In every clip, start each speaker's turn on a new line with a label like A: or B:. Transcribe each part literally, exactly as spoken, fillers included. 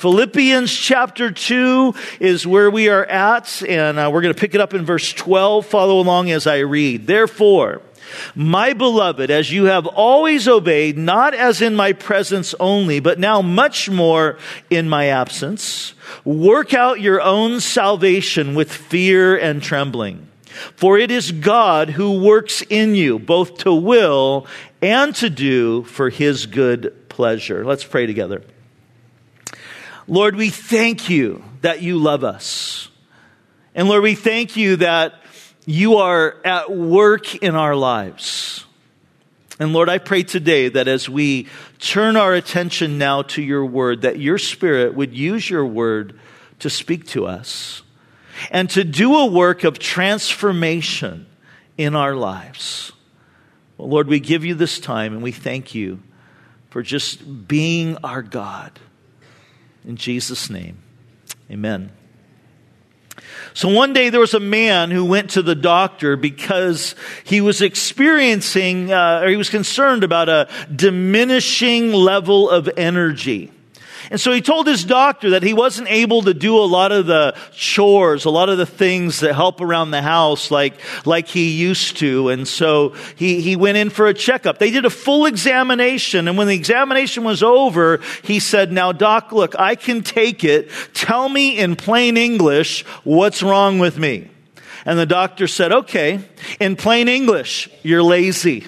A: Philippians chapter two is where we are at, and uh, we're going to pick it up in verse twelve. Follow along as I read. Therefore, my beloved, as you have always obeyed, not as in my presence only, but now much more in my absence, work out your own salvation with fear and trembling. For it is God who works in you, both to will and to do for his good pleasure. Let's pray together. Lord, we thank you that you love us. And Lord, we thank you that you are at work in our lives. And Lord, I pray today that as we turn our attention now to your word, that your Spirit would use your word to speak to us and to do a work of transformation in our lives. Well, Lord, we give you this time and we thank you for just being our God. In Jesus' name, amen. So one day there was a man who went to the doctor because he was experiencing, uh, or he was concerned about a diminishing level of energy. And so he told his doctor that he wasn't able to do a lot of the chores, a lot of the things that help around the house like, like he used to. And so he, he went in for a checkup. They did a full examination. And when the examination was over, he said, now, doc, look, I can take it. Tell me in plain English what's wrong with me. And the doctor said, okay, in plain English, you're lazy.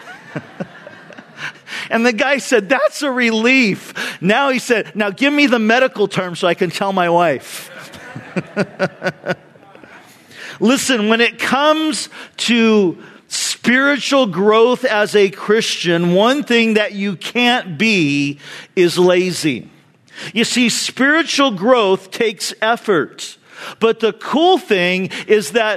A: And the guy said, that's a relief. Now he said, now give me the medical term so I can tell my wife. Listen, when it comes to spiritual growth as a Christian, one thing that you can't be is lazy. You see, spiritual growth takes effort. But the cool thing is that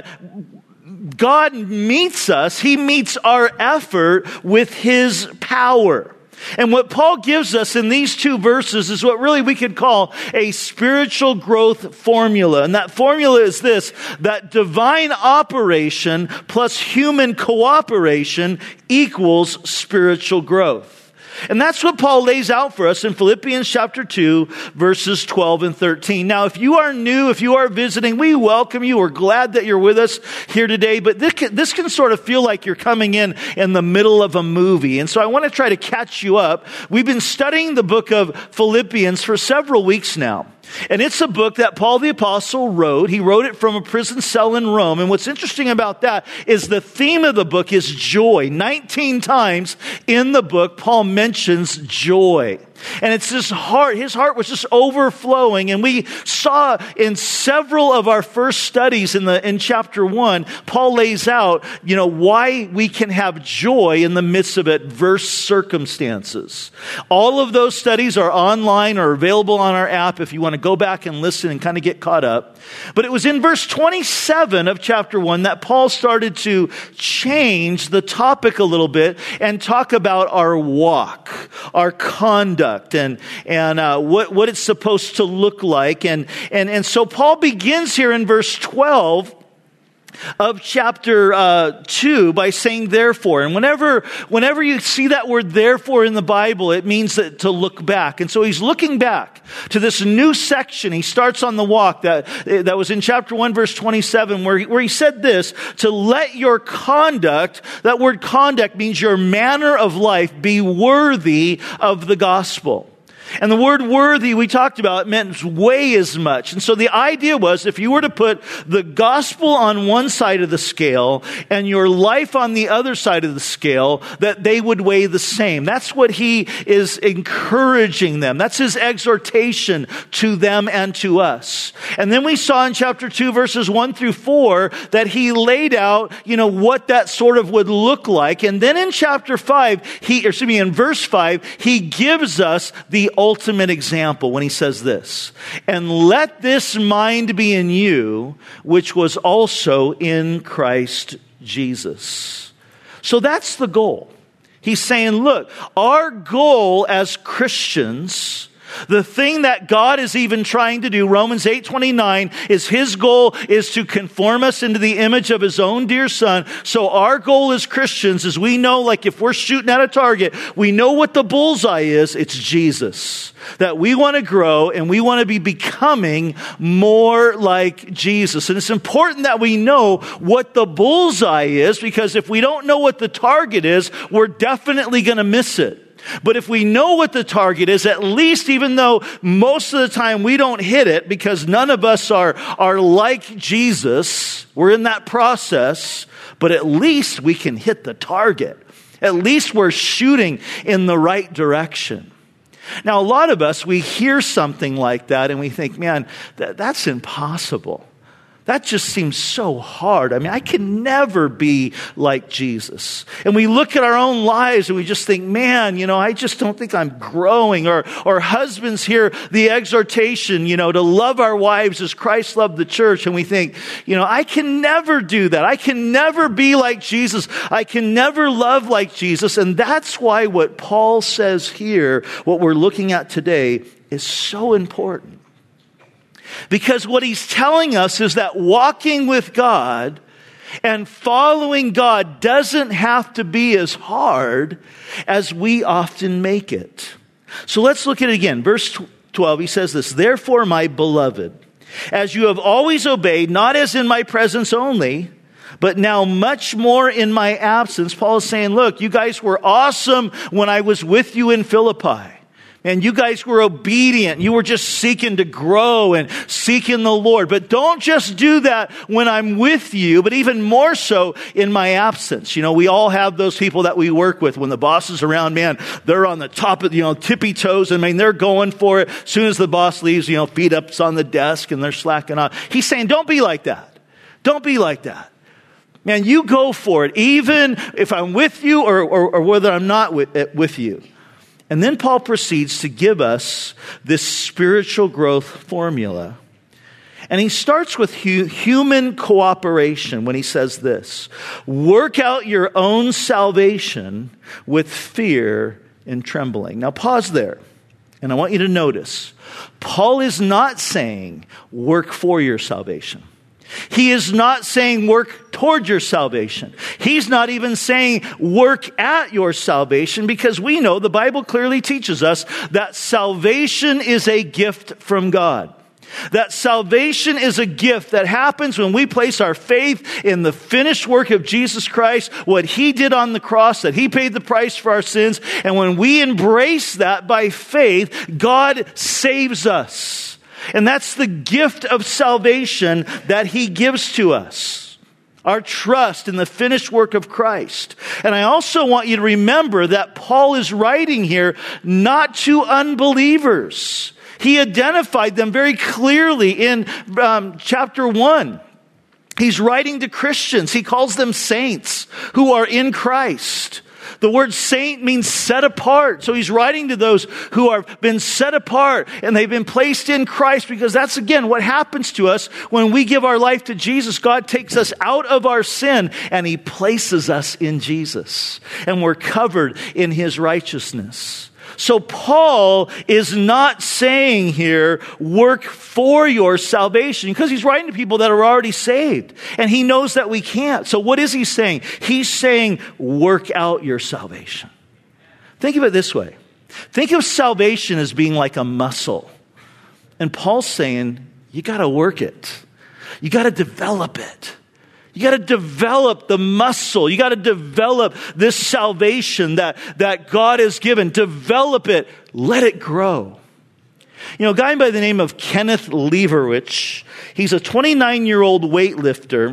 A: God meets us, he meets our effort with his power. And what Paul gives us in these two verses is what really we could call a spiritual growth formula. And that formula is this, that divine operation plus human cooperation equals spiritual growth. And that's what Paul lays out for us in Philippians chapter two, verses twelve and thirteen. Now, if you are new, if you are visiting, we welcome you. We're glad that you're with us here today. But this can, this can sort of feel like you're coming in in the middle of a movie. And so I want to try to catch you up. We've been studying the book of Philippians for several weeks now. And it's a book that Paul the Apostle wrote. He wrote it from a prison cell in Rome. And what's interesting about that is the theme of the book is joy. nineteen times in the book, Paul mentions joy. And it's his heart. His heart was just overflowing. And we saw in several of our first studies in the in chapter one, Paul lays out, you know, why we can have joy in the midst of adverse circumstances. All of those studies are online or available on our app if you want to go back and listen and kind of get caught up. But it was in verse twenty-seven of chapter one that Paul started to change the topic a little bit and talk about our walk, our conduct. And and uh, what what it's supposed to look like, and and and so Paul begins here in verse twelve of chapter uh, two by saying therefore. And whenever whenever you see that word therefore in the Bible, it means that to look back. And so he's looking back to this new section. He starts on the walk that that was in chapter one, verse twenty-seven, where he, where he said this, to let your conduct, that word conduct means your manner of life, be worthy of the gospel. And the word worthy we talked about meant way as much. And so the idea was if you were to put the gospel on one side of the scale and your life on the other side of the scale, that they would weigh the same. That's what he is encouraging them. That's his exhortation to them and to us. And then we saw in chapter two, verses one through four, that he laid out, you know, what that sort of would look like. And then in chapter five, he, or excuse me, in verse five, he gives us the ultimate example when he says this, and let this mind be in you, which was also in Christ Jesus. So that's the goal. He's saying, look, our goal as Christians The thing that God is even trying to do, Romans eight twenty-nine, is his goal is to conform us into the image of his own dear son. So our goal as Christians is we know, like if we're shooting at a target, we know what the bullseye is. It's Jesus. That we want to grow and we want to be becoming more like Jesus. And it's important that we know what the bullseye is, because if we don't know what the target is, we're definitely going to miss it. But if we know what the target is, at least, even though most of the time we don't hit it because none of us are, are like Jesus, we're in that process, but at least we can hit the target. At least we're shooting in the right direction. Now, a lot of us, we hear something like that and we think, man, that, that's impossible. That just seems so hard. I mean, I can never be like Jesus. And we look at our own lives and we just think, man, you know, I just don't think I'm growing. Or, or husbands hear the exhortation, you know, to love our wives as Christ loved the church. And we think, you know, I can never do that. I can never be like Jesus. I can never love like Jesus. And that's why what Paul says here, what we're looking at today, is so important. Because what he's telling us is that walking with God and following God doesn't have to be as hard as we often make it. So let's look at it again. Verse twelve, he says this, "Therefore, my beloved, as you have always obeyed, not as in my presence only, but now much more in my absence." Paul is saying, look, you guys were awesome when I was with you in Philippi. And you guys were obedient. You were just seeking to grow and seeking the Lord. But don't just do that when I'm with you, but even more so in my absence. You know, we all have those people that we work with. When the boss is around, man, they're on the top of, you know, tippy toes. I mean, they're going for it. As soon as the boss leaves, you know, feet up on the desk and they're slacking off. He's saying, don't be like that. Don't be like that. Man, you go for it, even if I'm with you or, or, or whether I'm not with, with you. And then Paul proceeds to give us this spiritual growth formula. And he starts with hu- human cooperation when he says this: work out your own salvation with fear and trembling. Now pause there. And I want you to notice, Paul is not saying work for your salvation. He is not saying work toward your salvation. He's not even saying work at your salvation, because we know the Bible clearly teaches us that salvation is a gift from God. That salvation is a gift that happens when we place our faith in the finished work of Jesus Christ, what he did on the cross, that he paid the price for our sins. And when we embrace that by faith, God saves us. And that's the gift of salvation that he gives to us. Our trust in the finished work of Christ. And I also want you to remember that Paul is writing here not to unbelievers. He identified them very clearly in um, chapter one. He's writing to Christians. He calls them saints who are in Christ. The word saint means set apart. So he's writing to those who have been set apart and they've been placed in Christ, because that's, again, what happens to us when we give our life to Jesus. God takes us out of our sin and he places us in Jesus, and we're covered in his righteousness. So Paul is not saying here, work for your salvation, because he's writing to people that are already saved. And he knows that we can't. So what is he saying? He's saying, work out your salvation. Think of it this way. Think of salvation as being like a muscle. And Paul's saying, you got to work it. You got to develop it. You got to develop the muscle. You got to develop this salvation that, that God has given. Develop it. Let it grow. You know, a guy by the name of Kenneth Leverich, he's a twenty-nine-year-old weightlifter,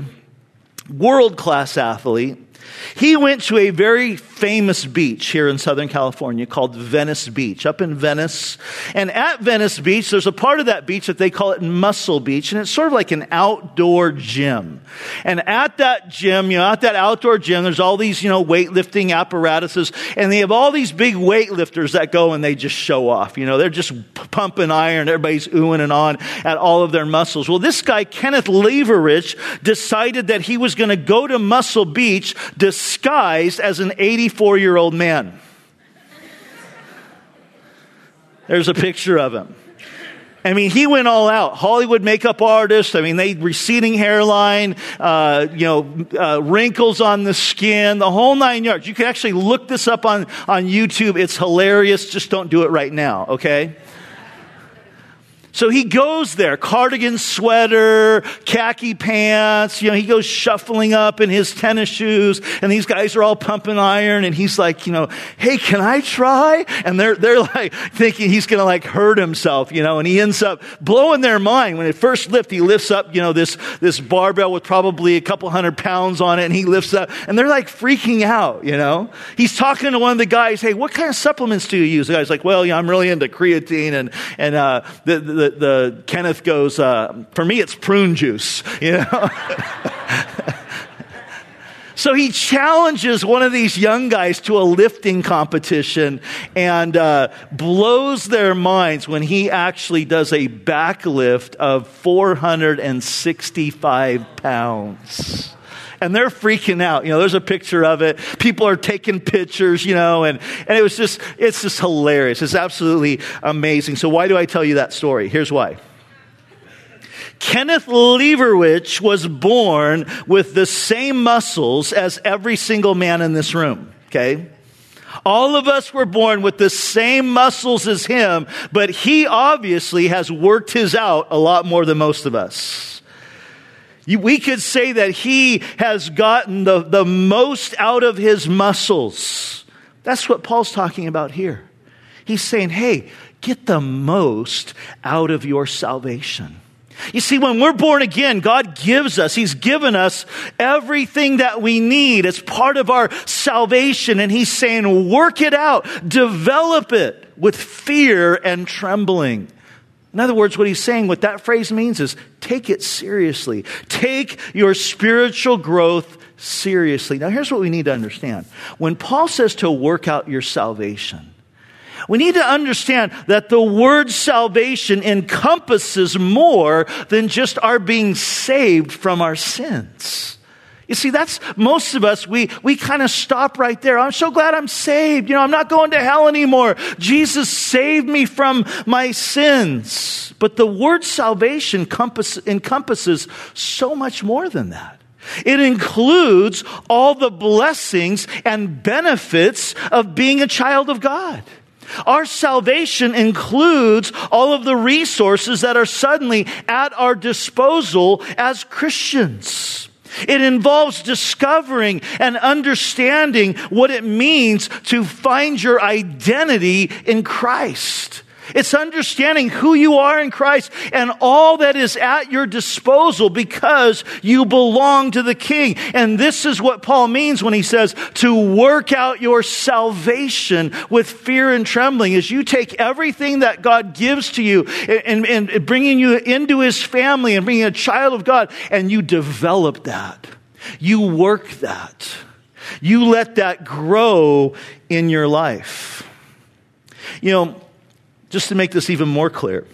A: world-class athlete. He went to a very famous beach here in Southern California called Venice Beach, up in Venice. And at Venice Beach, there's a part of that beach that they call it Muscle Beach, and it's sort of like an outdoor gym. And at that gym, you know, at that outdoor gym, there's all these, you know, weightlifting apparatuses, and they have all these big weightlifters that go and they just show off. You know, they're just pumping iron, everybody's oohing and on at all of their muscles. Well, this guy, Kenneth Leverich, decided that he was going to go to Muscle Beach disguised as an eighty-four-year-old man. There's a picture of him. I mean, he went all out. Hollywood makeup artist. I mean, they receding hairline, uh, you know, uh, wrinkles on the skin, the whole nine yards. You can actually look this up on, on YouTube. It's hilarious. Just don't do it right now, okay? So he goes there, cardigan sweater, khaki pants, you know, he goes shuffling up in his tennis shoes, and these guys are all pumping iron, and he's like, you know, hey, can I try? And they're, they're like thinking he's going to like hurt himself, you know, and he ends up blowing their mind. When it first lifts, he lifts up, you know, this, this barbell with probably a couple hundred pounds on it, and he lifts up, and they're like freaking out, you know. He's talking to one of the guys, hey, what kind of supplements do you use? The guy's like, well, yeah, I'm really into creatine, and, and, uh, the, the, The, the Kenneth goes, uh, for me, it's prune juice, you know. So he challenges one of these young guys to a lifting competition and uh, blows their minds when he actually does a backlift of four hundred sixty-five pounds. And they're freaking out. You know, there's a picture of it. People are taking pictures, you know, and, and it was just, it's just hilarious. It's absolutely amazing. So why do I tell you that story? Here's why. Kenneth Leverich was born with the same muscles as every single man in this room, okay? All of us were born with the same muscles as him, but he obviously has worked his out a lot more than most of us. We could say that he has gotten the, the most out of his muscles. That's what Paul's talking about here. He's saying, hey, get the most out of your salvation. You see, when we're born again, God gives us, He's given us everything that we need. It's part of our salvation. And He's saying, work it out, develop it with fear and trembling. In other words, what he's saying, what that phrase means is take it seriously. Take your spiritual growth seriously. Now, here's what we need to understand. When Paul says to work out your salvation, we need to understand that the word salvation encompasses more than just our being saved from our sins. You see, that's most of us, we, we kind of stop right there. I'm so glad I'm saved. You know, I'm not going to hell anymore. Jesus saved me from my sins. But the word salvation encompass, encompasses so much more than that. It includes all the blessings and benefits of being a child of God. Our salvation includes all of the resources that are suddenly at our disposal as Christians. It involves discovering and understanding what it means to find your identity in Christ. It's understanding who you are in Christ and all that is at your disposal because you belong to the King. And this is what Paul means when he says to work out your salvation with fear and trembling. As you take everything that God gives to you and, and, and bringing you into His family and being a child of God, and you develop that. You work that. You let that grow in your life. You know, just to make this even more clear,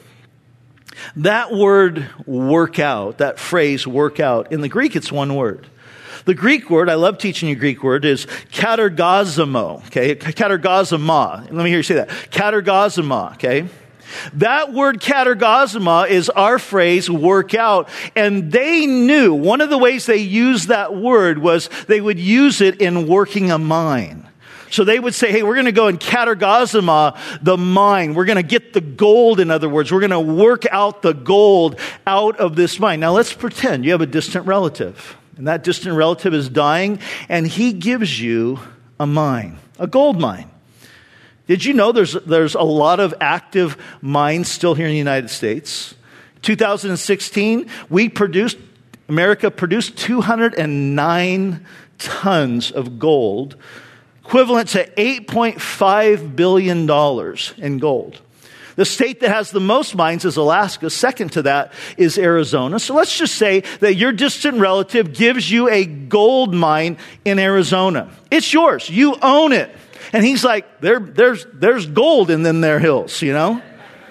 A: that word work out, that phrase work out, in the Greek it's one word. The Greek word, I love teaching you Greek word, is katergazamo, okay? Katergazama. Let me hear you say that. Katergazama, okay? That word katergazama is our phrase work out. And they knew, one of the ways they used that word was they would use it in working a mine. So they would say, hey, we're going to go and katergazama the mine. We're going to get the gold, in other words. We're going to work out the gold out of this mine. Now let's pretend you have a distant relative. And that distant relative is dying, and he gives you a mine, a gold mine. Did you know there's, there's a lot of active mines still here in the United States? two thousand sixteen, we produced, America produced two hundred nine tons of gold, equivalent to eight point five billion dollars in gold. The state that has the most mines is Alaska. Second to that is Arizona. So let's just say that your distant relative gives you a gold mine in Arizona. It's yours. You own it. And he's like, there, there's, there's gold in them there hills, you know?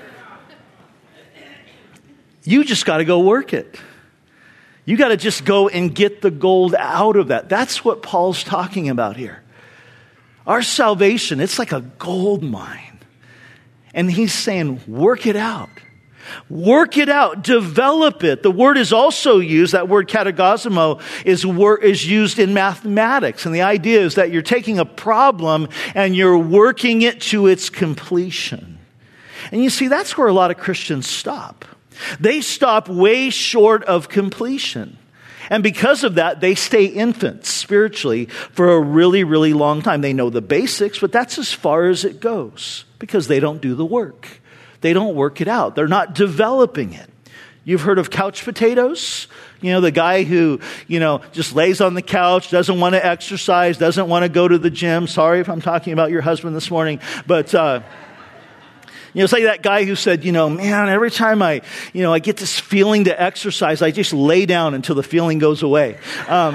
A: You just got to go work it. You got to just go and get the gold out of that. That's what Paul's talking about here. Our salvation, it's like a gold mine. And he's saying, work it out. Work it out. Develop it. The word is also used, that word katagosmo is, wor- is used in mathematics. And the idea is that you're taking a problem and you're working it to its completion. And you see, that's where a lot of Christians stop. They stop way short of completion. And because of that, they stay infants spiritually for a really, really long time. They know the basics, but that's as far as it goes because they don't do the work. They don't work it out. They're not developing it. You've heard of couch potatoes? You know, the guy who, you know, just lays on the couch, doesn't want to exercise, doesn't want to go to the gym. Sorry if I'm talking about your husband this morning, but, uh, you know, it's like that guy who said, you know, man, every time I, you know, I get this feeling to exercise, I just lay down until the feeling goes away. Um,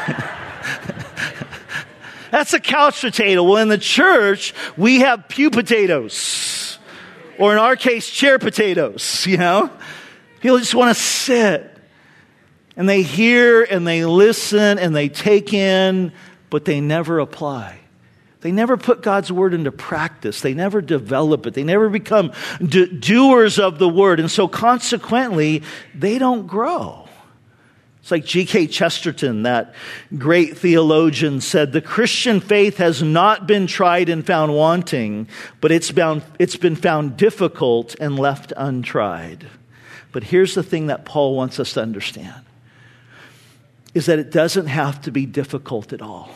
A: that's a couch potato. Well, in the church, we have pew potatoes. Or in our case, chair potatoes, you know. People just want to sit. And they hear and they listen and they take in, but they never apply. They never put God's word into practice. They never develop it. They never become do- doers of the word. And so consequently, they don't grow. It's like G K Chesterton, that great theologian, said, the Christian faith has not been tried and found wanting, but it's, bound, it's been found difficult and left untried. But here's the thing that Paul wants us to understand, is that it doesn't have to be difficult at all.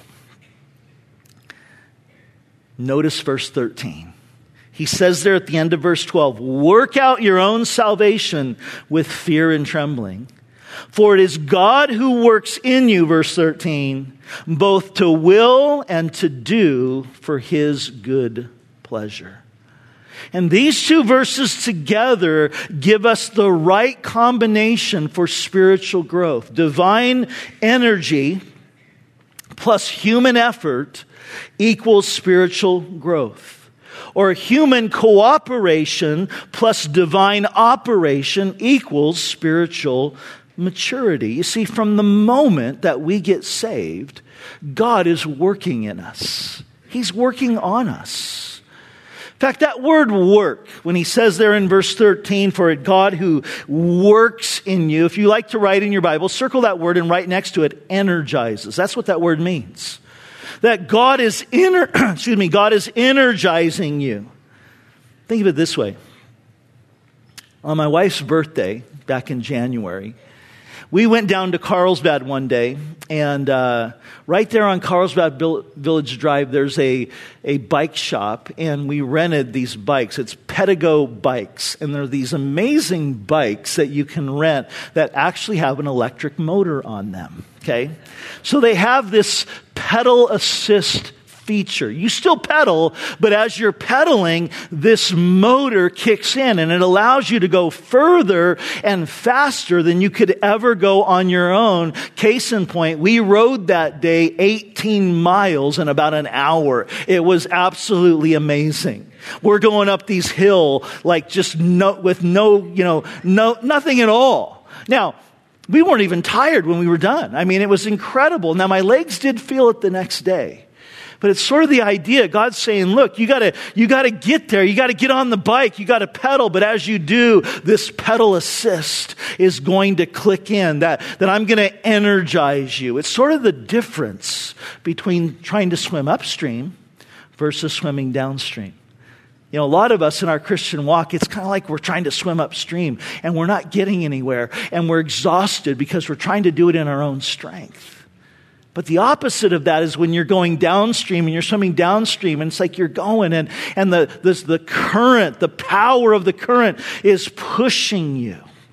A: Notice verse thirteen. He says there at the end of verse twelve, work out your own salvation with fear and trembling. For it is God who works in you, verse thirteen, both to will and to do for his good pleasure. And these two verses together give us the right combination for spiritual growth. Divine energy plus human effort equals spiritual growth. Or human cooperation plus divine operation equals spiritual maturity. You see, from the moment that we get saved, God is working in us. He's working on us. In fact, that word work, when he says there in verse thirteen, for it God who works in you, if you like to write in your Bible, circle that word and write next to it, energizes. That's what that word means. That God is ener- excuse me, God is energizing you. Think of it this way. On my wife's birthday, back in January, we went down to Carlsbad one day, and uh, right there on Carlsbad Village Drive, there's a, a bike shop, and we rented these bikes. It's Pedigo bikes, and they're these amazing bikes that you can rent that actually have an electric motor on them, okay? So they have this pedal assist feature. You still pedal, but as you're pedaling, this motor kicks in and it allows you to go further and faster than you could ever go on your own. Case in point, we rode that day eighteen miles in about an hour. It was absolutely amazing. We're going up these hill like just no, with no, you know, no, nothing at all. Now, we weren't even tired when we were done. I mean, it was incredible. Now, my legs did feel it the next day. But it's sort of the idea. God's saying, look, you gotta, you gotta get there. You gotta get on the bike. You gotta pedal. But as you do, this pedal assist is going to click in. That, that I'm going to energize you. It's sort of the difference between trying to swim upstream versus swimming downstream. You know, a lot of us in our Christian walk, it's kind of like we're trying to swim upstream and we're not getting anywhere and we're exhausted because we're trying to do it in our own strength. But the opposite of that is when you're going downstream and you're swimming downstream and it's like you're going and, and the, this, the current, the power of the current is pushing you.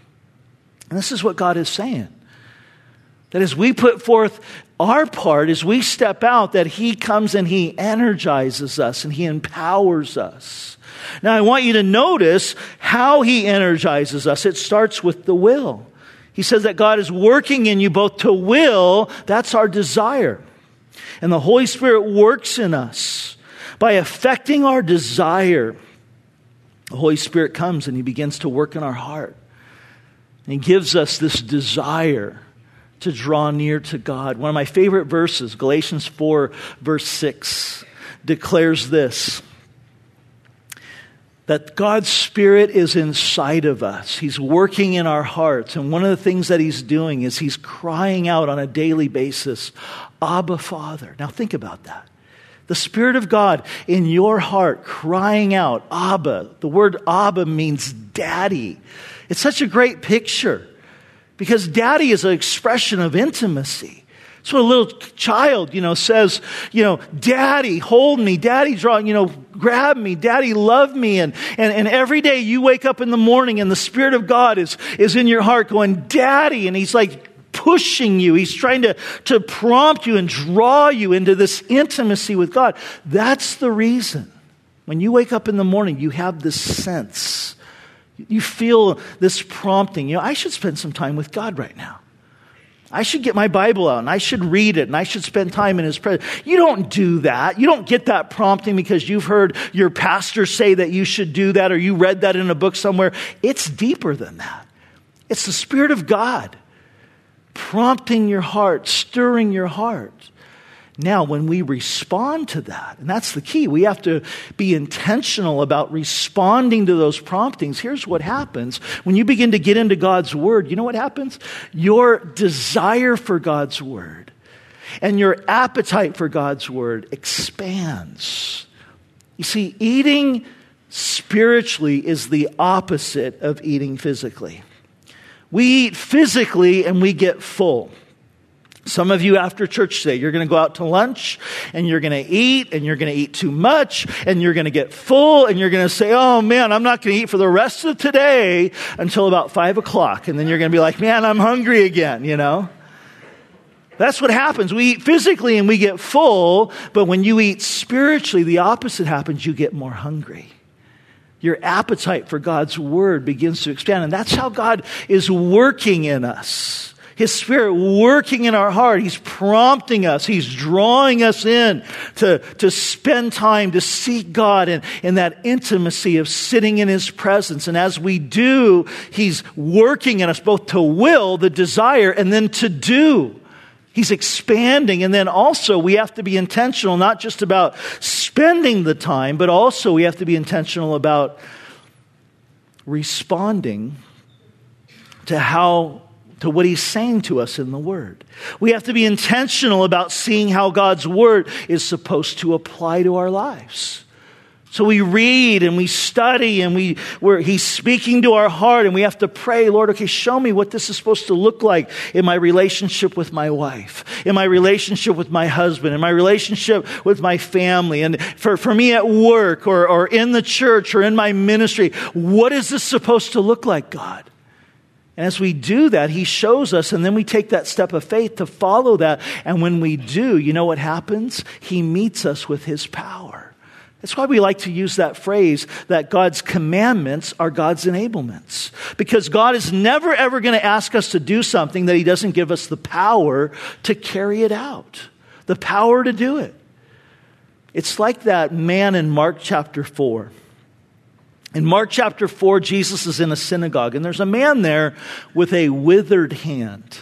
A: And this is what God is saying. That as we put forth our part, as we step out, that He comes and He energizes us and He empowers us. Now I want you to notice how He energizes us. It starts with the will. He says that God is working in you both to will, that's our desire. And the Holy Spirit works in us by affecting our desire. The Holy Spirit comes and He begins to work in our heart. And He gives us this desire to draw near to God. One of my favorite verses, Galatians four, verse six, declares this. that God's Spirit is inside of us. He's working in our hearts. And one of the things that He's doing is He's crying out on a daily basis, Abba, Father. Now think about that. The Spirit of God in your heart crying out, Abba. The word Abba means daddy. It's such a great picture because daddy is an expression of intimacy. It's what a little child, you know, says, you know, Daddy, hold me. Daddy, draw, you know, grab me. Daddy, love me. And, and, and every day you wake up in the morning and the Spirit of God is, is in your heart going, Daddy. And He's like pushing you. He's trying to, to prompt you and draw you into this intimacy with God. That's the reason. When you wake up in the morning, you have this sense. You feel this prompting. You know, I should spend some time with God right now. I should get my Bible out and I should read it and I should spend time in His presence. You don't do that. You don't get that prompting because you've heard your pastor say that you should do that or you read that in a book somewhere. It's deeper than that. It's the Spirit of God prompting your heart, stirring your heart. Now, when we respond to that, and that's the key, we have to be intentional about responding to those promptings. Here's what happens. When you begin to get into God's Word, you know what happens? Your desire for God's Word and your appetite for God's Word expands. You see, eating spiritually is the opposite of eating physically. We eat physically and we get full. Some of you after church today, you're going to go out to lunch and you're going to eat and you're going to eat too much and you're going to get full and you're going to say, oh man, I'm not going to eat for the rest of today until about five o'clock. And then you're going to be like, man, I'm hungry again, you know? That's what happens. We eat physically and we get full, but when you eat spiritually, the opposite happens. You get more hungry. Your appetite for God's Word begins to expand. And that's how God is working in us. His Spirit working in our heart. He's prompting us. He's drawing us in to, to spend time to seek God and in, in that intimacy of sitting in His presence. And as we do, He's working in us both to will, the desire, and then to do. He's expanding. And then also we have to be intentional, not just about spending the time, but also we have to be intentional about responding to how to what He's saying to us in the Word. We have to be intentional about seeing how God's Word is supposed to apply to our lives. So we read and we study and we, we're, He's speaking to our heart and we have to pray, Lord, okay, show me what this is supposed to look like in my relationship with my wife, in my relationship with my husband, in my relationship with my family, and for, for me at work or, or in the church or in my ministry. What is this supposed to look like, God? And as we do that, He shows us, and then we take that step of faith to follow that. And when we do, you know what happens? He meets us with His power. That's why we like to use that phrase that God's commandments are God's enablements. Because God is never, ever going to ask us to do something that He doesn't give us the power to carry it out, the power to do it. It's like that man in Mark chapter four. In Mark chapter four, Jesus is in a synagogue, and there's a man there with a withered hand.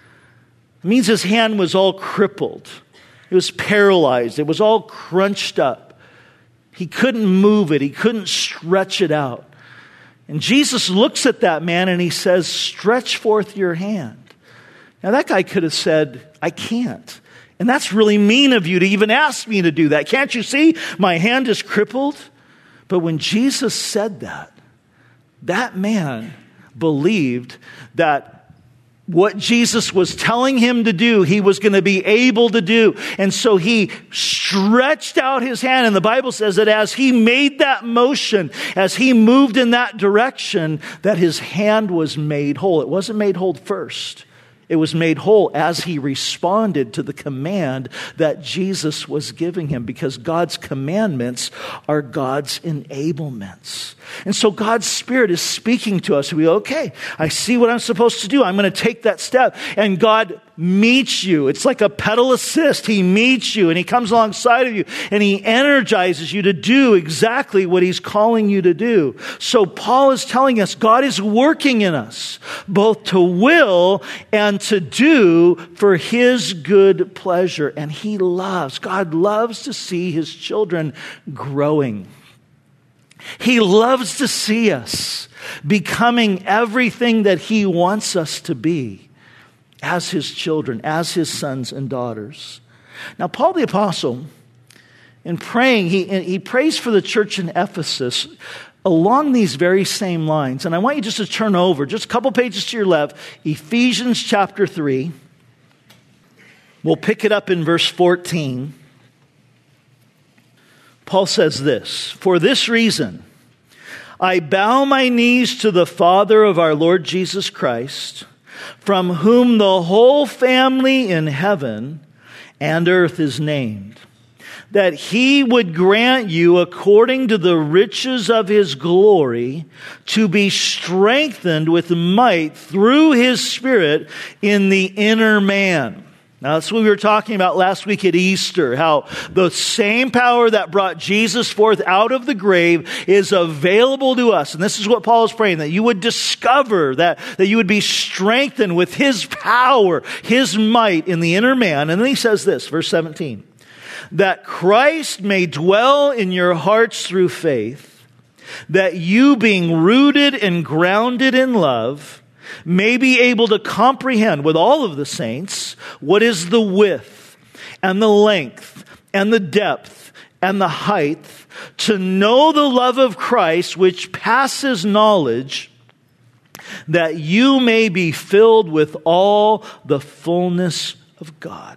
A: It means his hand was all crippled. It was paralyzed. It was all crunched up. He couldn't move it. He couldn't stretch it out. And Jesus looks at that man and He says, stretch forth your hand. Now that guy could have said, I can't. And that's really mean of you to even ask me to do that. Can't you see? My hand is crippled. But when Jesus said that, that man believed that what Jesus was telling him to do, he was going to be able to do. And so he stretched out his hand. And the Bible says that as he made that motion, as he moved in that direction, that his hand was made whole. It wasn't made whole first. It was made whole as he responded to the command that Jesus was giving him, because God's commandments are God's enablements. And so God's Spirit is speaking to us. We go, okay, I see what I'm supposed to do. I'm going to take that step. And God meets you. It's like a pedal assist. He meets you and He comes alongside of you and He energizes you to do exactly what He's calling you to do. So Paul is telling us God is working in us both to will and to do for His good pleasure. And He loves, God loves to see His children growing. He loves to see us becoming everything that He wants us to be as His children, as His sons and daughters. Now, Paul the Apostle, in praying, he, he prays for the church in Ephesus along these very same lines. And I want you just to turn over, just a couple pages to your left, Ephesians chapter three. We'll pick it up in verse fourteen. Paul says this, "For this reason, I bow my knees to the Father of our Lord Jesus Christ, from whom the whole family in heaven and earth is named, that He would grant you, according to the riches of His glory, to be strengthened with might through His Spirit in the inner man." Now, that's what we were talking about last week at Easter, how the same power that brought Jesus forth out of the grave is available to us. And this is what Paul is praying, that you would discover, that, that you would be strengthened with His power, His might in the inner man. And then he says this, verse seventeen, "That Christ may dwell in your hearts through faith, that you, being rooted and grounded in love, may be able to comprehend with all of the saints what is the width and the length and the depth and the height, to know the love of Christ which passes knowledge, that you may be filled with all the fullness of God."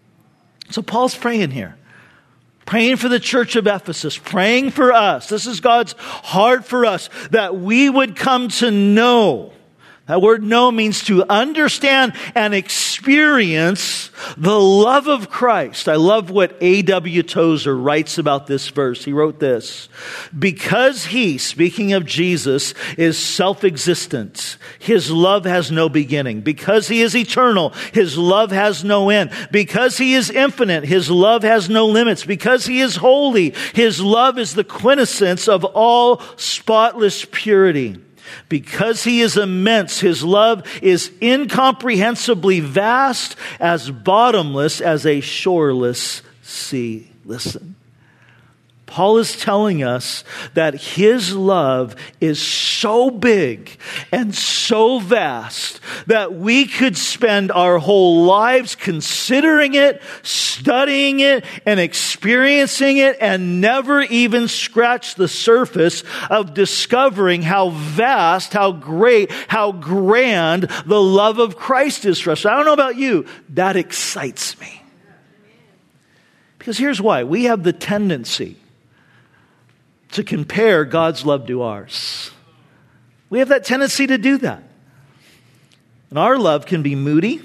A: So Paul's praying here. Praying for the church of Ephesus, praying for us. This is God's heart for us, that we would come to know. That word know means to understand and experience the love of Christ. I love what A W Tozer writes about this verse. He wrote this, "Because He," speaking of Jesus, "is self-existent, His love has no beginning. Because He is eternal, His love has no end. Because He is infinite, His love has no limits. Because He is holy, His love is the quintessence of all spotless purity. Because He is immense, His love is incomprehensibly vast, as bottomless as a shoreless sea." Listen. Paul is telling us that His love is so big and so vast that we could spend our whole lives considering it, studying it, and experiencing it, and never even scratch the surface of discovering how vast, how great, how grand the love of Christ is for us. I don't know about you, that excites me. Because here's why. We have the tendency to compare God's love to ours. We have that tendency to do that. And our love can be moody.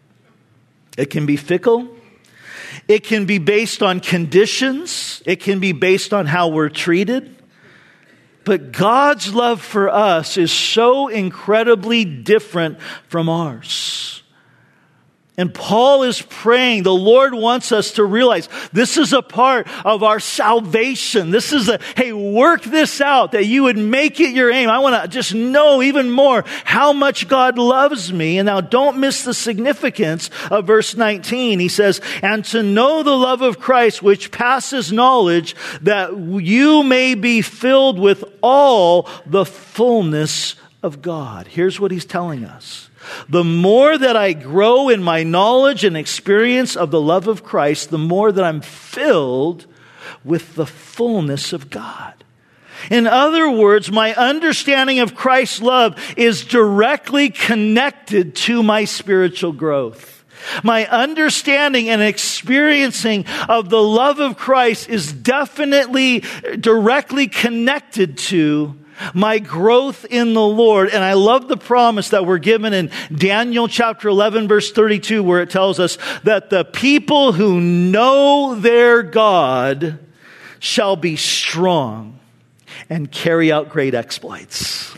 A: It can be fickle. It can be based on conditions. It can be based on how we're treated. But God's love for us is so incredibly different from ours. And Paul is praying, the Lord wants us to realize this is a part of our salvation. This is a, hey, work this out, that you would make it your aim. I want to just know even more how much God loves me. And now don't miss the significance of verse nineteen. He says, "And to know the love of Christ, which passes knowledge, that you may be filled with all the fullness of God." Here's what he's telling us. The more that I grow in my knowledge and experience of the love of Christ, the more that I'm filled with the fullness of God. In other words, my understanding of Christ's love is directly connected to my spiritual growth. My understanding and experiencing of the love of Christ is definitely directly connected to my growth in the Lord. And I love the promise that we're given in Daniel chapter eleven, verse thirty-two, where it tells us that the people who know their God shall be strong and carry out great exploits.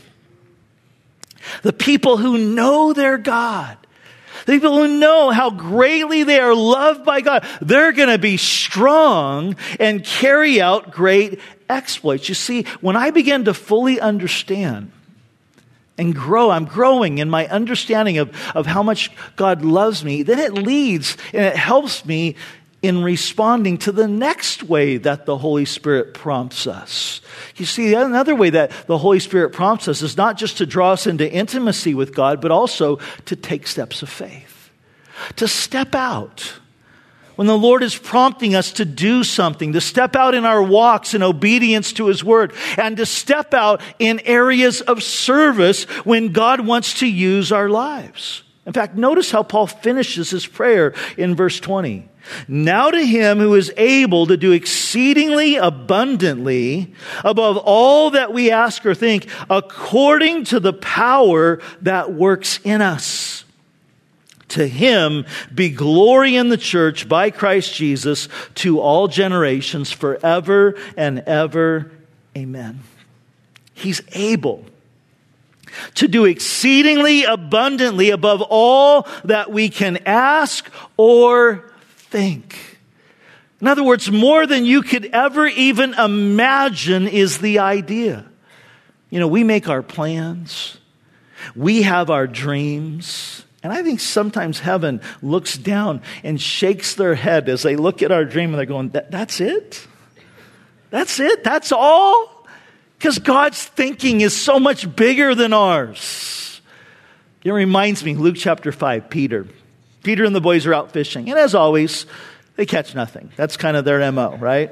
A: The people who know their God, the people who know how greatly they are loved by God, they're going to be strong and carry out great exploits. You see, when I begin to fully understand and grow, I'm growing in my understanding of, of how much God loves me, then it leads and it helps me in responding to the next way that the Holy Spirit prompts us. You see, another way that the Holy Spirit prompts us is not just to draw us into intimacy with God, but also to take steps of faith, to step out. When the Lord is prompting us to do something, to step out in our walks in obedience to His Word, and to step out in areas of service when God wants to use our lives. In fact, notice how Paul finishes his prayer in verse twenty. Now to Him who is able to do exceedingly abundantly above all that we ask or think, according to the power that works in us. To Him be glory in the church by Christ Jesus to all generations forever and ever. Amen. He's able to do exceedingly abundantly above all that we can ask or think. In other words, more than you could ever even imagine is the idea. You know, we make our plans. We have our dreams. And I think sometimes heaven looks down and shakes their head as they look at our dream and they're going, that, that's it? That's it? That's all? Because God's thinking is so much bigger than ours. It reminds me, Luke chapter five, Peter. Peter and the boys are out fishing. And as always, they catch nothing. That's kind of their M O, right?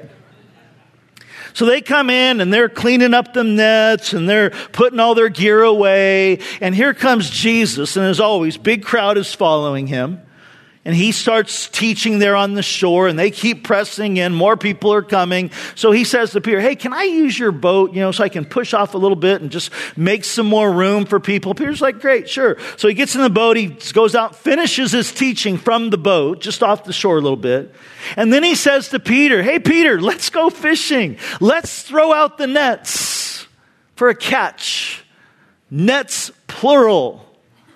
A: So they come in and they're cleaning up the nets and they're putting all their gear away. And here comes Jesus. And as always, big crowd is following Him. And He starts teaching there on the shore and they keep pressing in. More people are coming. So He says to Peter, hey, can I use your boat, you know, so I can push off a little bit and just make some more room for people? Peter's like, great, sure. So he gets in the boat. He goes out, finishes his teaching from the boat, just off the shore a little bit. And then he says to Peter, hey, Peter, let's go fishing. Let's throw out the nets for a catch. Nets, plural.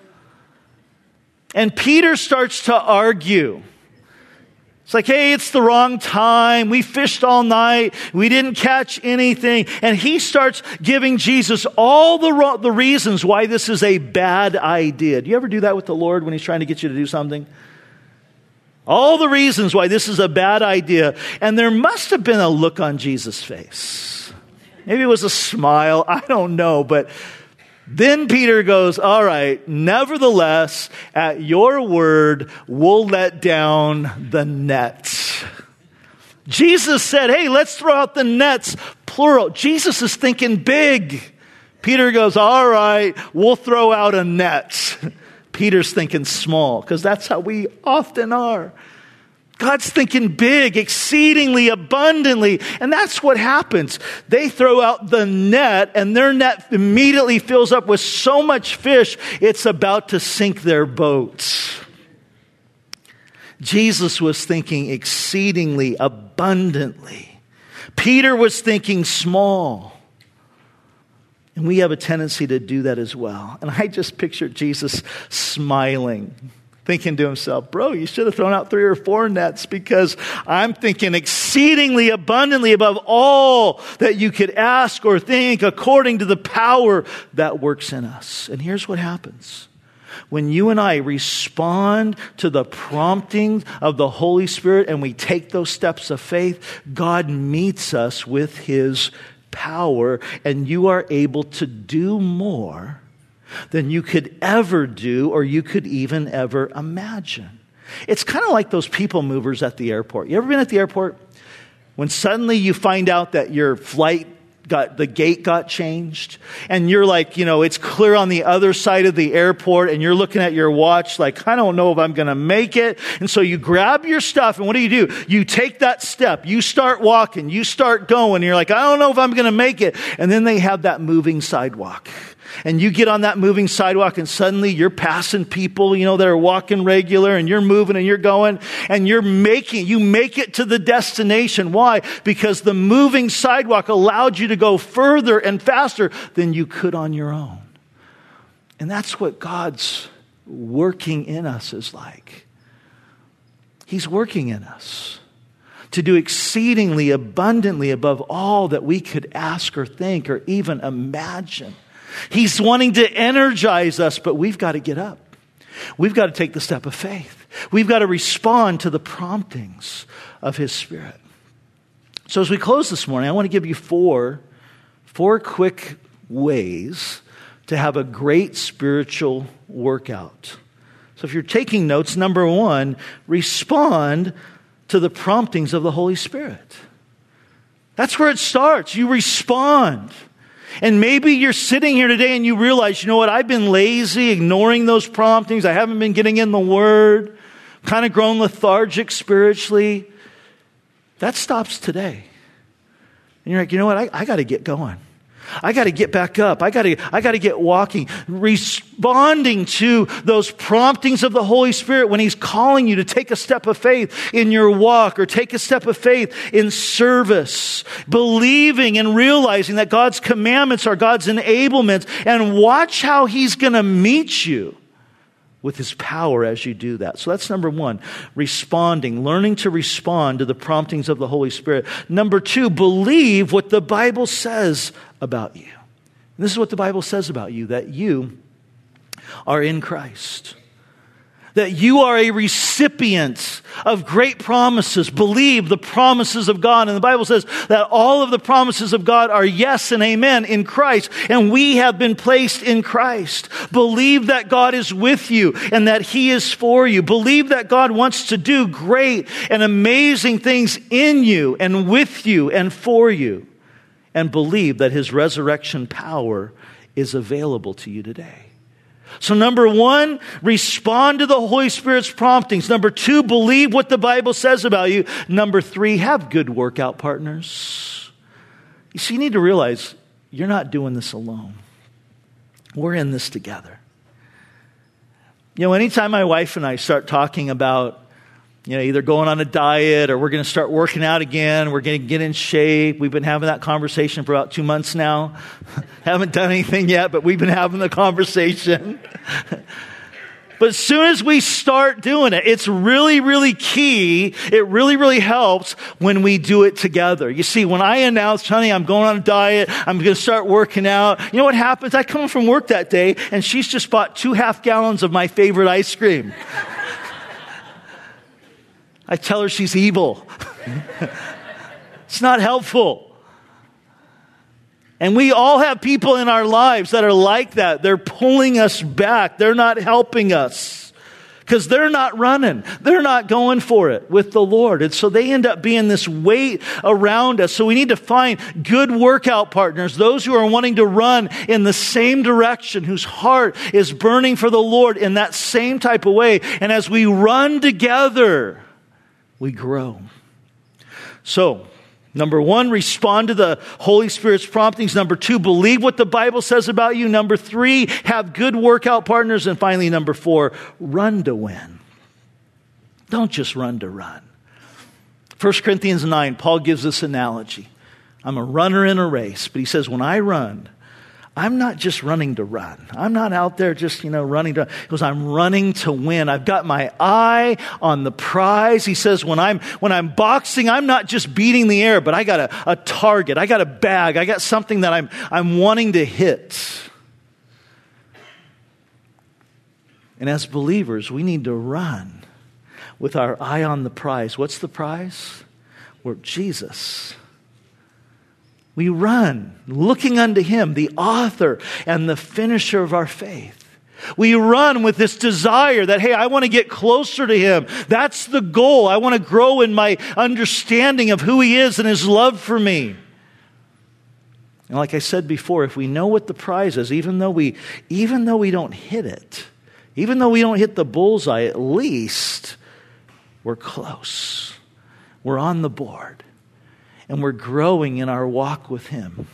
A: And Peter starts to argue. It's like, hey, it's the wrong time. We fished all night. We didn't catch anything. And he starts giving Jesus all the, ro- the reasons why this is a bad idea. Do you ever do that with the Lord when He's trying to get you to do something? All the reasons why this is a bad idea. And there must have been a look on Jesus' face. Maybe it was a smile. I don't know. But then Peter goes, all right, nevertheless, at your word, we'll let down the nets. Jesus said, hey, let's throw out the nets, plural. Jesus is thinking big. Peter goes, all right, we'll throw out a net. Peter's thinking small, because that's how we often are. God's thinking big, exceedingly abundantly. And that's what happens. They throw out the net and their net immediately fills up with so much fish, it's about to sink their boats. Jesus was thinking exceedingly abundantly. Peter was thinking small. And we have a tendency to do that as well. And I just pictured Jesus smiling, thinking to himself, bro, you should have thrown out three or four nets because I'm thinking exceedingly abundantly above all that you could ask or think according to the power that works in us. And here's what happens. When you and I respond to the prompting of the Holy Spirit and we take those steps of faith, God meets us with His power and you are able to do more than you could ever do or you could even ever imagine. It's kind of like those people movers at the airport. You ever been at the airport? When suddenly you find out that your flight got, the gate got changed and you're like, you know, it's clear on the other side of the airport and you're looking at your watch like, I don't know if I'm going to make it. And so you grab your stuff and what do you do? You take that step, you start walking, you start going. And you're like, I don't know if I'm going to make it. And then they have that moving sidewalk. And you get on that moving sidewalk and suddenly you're passing people, you know, that are walking regular and you're moving and you're going and you're making, you make it to the destination. Why? Because the moving sidewalk allowed you to go further and faster than you could on your own. And that's what God's working in us is like. He's working in us to do exceedingly abundantly above all that we could ask or think or even imagine. He's wanting to energize us, but we've got to get up. We've got to take the step of faith. We've got to respond to the promptings of His Spirit. So as we close this morning, I want to give you four, four quick ways to have a great spiritual workout. So if you're taking notes, number one, respond to the promptings of the Holy Spirit. That's where it starts. You respond. And maybe you're sitting here today and you realize, you know what, I've been lazy, ignoring those promptings. I haven't been getting in the Word, kind of grown lethargic spiritually. That stops today. And you're like, you know what, I, I got to get going. I got to get back up. I got to I got to get walking, responding to those promptings of the Holy Spirit when He's calling you to take a step of faith in your walk or take a step of faith in service, believing and realizing that God's commandments are God's enablements, and watch how He's going to meet you with His power as you do that. So that's number one, responding, learning to respond to the promptings of the Holy Spirit. Number two, believe what the Bible says about you. And this is what the Bible says about you, that you are in Christ. That you are a recipient of great promises. Believe the promises of God. And the Bible says that all of the promises of God are yes and amen in Christ. And we have been placed in Christ. Believe that God is with you and that He is for you. Believe that God wants to do great and amazing things in you and with you and for you. And believe that His resurrection power is available to you today. So number one, respond to the Holy Spirit's promptings. Number two, believe what the Bible says about you. Number three, have good workout partners. You see, you need to realize you're not doing this alone. We're in this together. You know, anytime my wife and I start talking about, you know, either going on a diet or we're going to start working out again, we're going to get in shape. We've been having that conversation for about two months now. Haven't done anything yet, but we've been having the conversation. But as soon as we start doing it, it's really, really key. It really, really helps when we do it together. You see, when I announce, honey, I'm going on a diet, I'm going to start working out, you know what happens? I come from work that day and she's just bought two half gallons of my favorite ice cream. I tell her she's evil. It's not helpful. And we all have people in our lives that are like that. They're pulling us back. They're not helping us because they're not running. They're not going for it with the Lord. And so they end up being this weight around us. So we need to find good workout partners, those who are wanting to run in the same direction, whose heart is burning for the Lord in that same type of way. And as we run together, we grow. So, number one, respond to the Holy Spirit's promptings. Number two, believe what the Bible says about you. Number three, have good workout partners. And finally, number four, run to win. Don't just run to run. First Corinthians nine, Paul gives this analogy. I'm a runner in a race, but he says, when I run, I'm not just running to run. I'm not out there just, you know, running to, he goes, I'm running to win. I've got my eye on the prize. He says, when I'm, when I'm boxing, I'm not just beating the air, but I got a, a target. I got a bag. I got something that I'm, I'm wanting to hit. And as believers, we need to run with our eye on the prize. What's the prize? We're Jesus. We run looking unto Him, the author and the finisher of our faith. We run with this desire that, hey, I want to get closer to Him. That's the goal. I want to grow in my understanding of who He is and His love for me. And like I said before, if we know what the prize is, even though we, even though we don't hit it, even though we don't hit the bullseye, at least we're close. We're on the board. And we're growing in our walk with Him.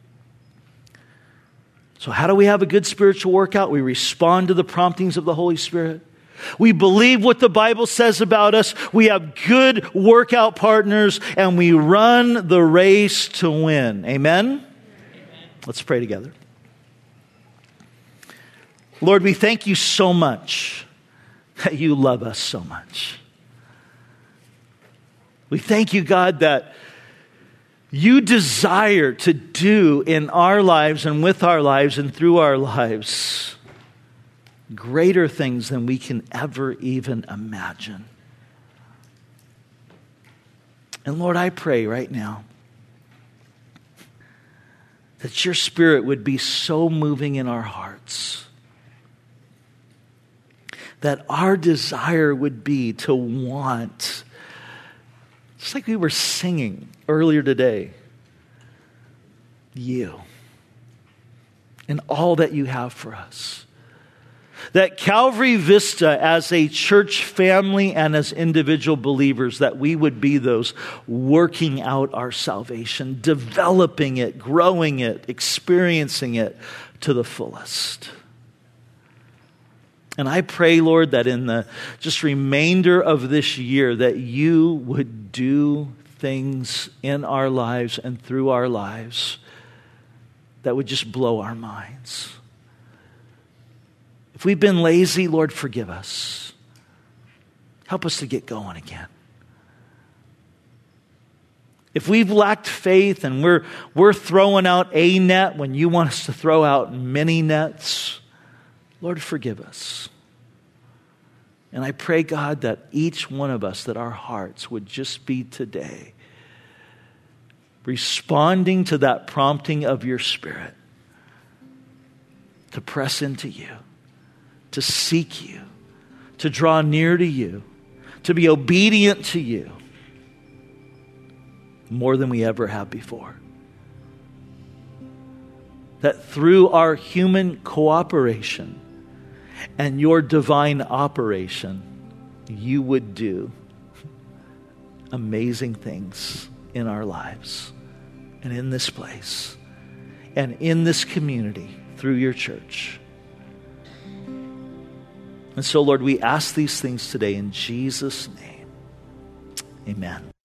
A: So how do we have a good spiritual workout? We respond to the promptings of the Holy Spirit. We believe what the Bible says about us. We have good workout partners. And we run the race to win. Amen? Amen. Let's pray together. Lord, we thank You so much that You love us so much. We thank You, God, that You desire to do in our lives and with our lives and through our lives greater things than we can ever even imagine. And Lord, I pray right now that your Spirit would be so moving in our hearts, that our desire would be to want, just like we were singing earlier today, you and all that you have for us. That Calvary Vista, as a church family and as individual believers, that we would be those working out our salvation, developing it, growing it, experiencing it to the fullest. And I pray, Lord, that in the just remainder of this year, that you would do things in our lives and through our lives that would just blow our minds. If we've been lazy, Lord, forgive us. Help us to get going again. If we've lacked faith and we're, we're throwing out a net when you want us to throw out many nets, Lord, forgive us. And I pray, God, that each one of us, that our hearts would just be today responding to that prompting of your Spirit to press into you, to seek you, to draw near to you, to be obedient to you more than we ever have before. That through our human cooperation and your divine operation, you would do amazing things in our lives and in this place and in this community through your church. And so, Lord, we ask these things today in Jesus' name. Amen.